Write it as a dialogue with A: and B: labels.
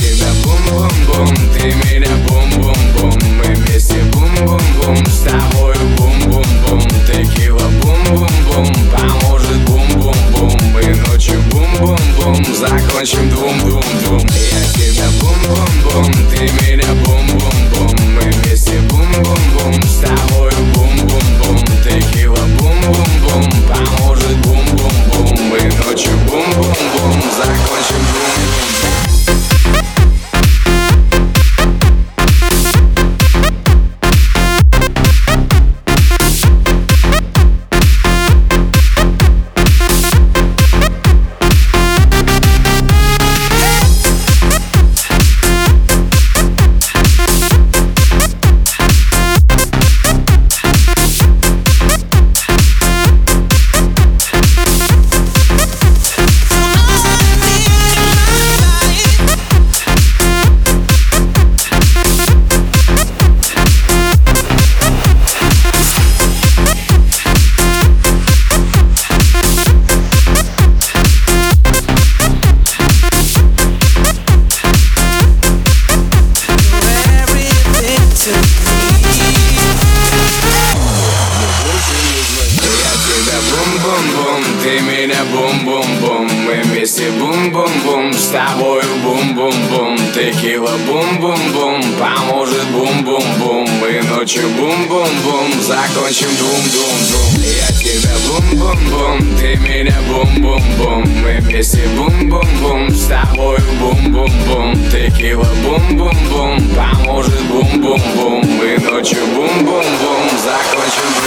A: тебя бум-бум-бум, ты меня бум-бум-бум. Мы вместе бум-бум-бум, с тобою бум-бум-бум. Текила бум-бум-бум, поможет бум-бум-бум. Мы ночью бум-бум-бум, закончим дум-дум-дум. Я тебя бум-бум-бум, ты меня бум-бум-бум. Мы вместе бум-бум-бум, с тобою бум-бум-бум. Текила бум-бум-бум, поможет бум-бум-бум. Мы ночью бум-бум-бум, закончим бум-бум-бум. Ты меня бум-бум-бум, мы вместе бум-бум-бум. С тобою бум-бум-бум, текила бум-бум-бум. Поможет бум-бум-бум, мы ночью бум-бум-бум. Закончим дум-дум-дум. Я тебя бум-бум-бум, ты меня бум-бум-бум. Мы вместе бум-бум-бум, с тобою бум-бум-бум. Текила бум-бум-бум, поможет бум-бум-бум. Мы ночью бум-бум-бум, закончим.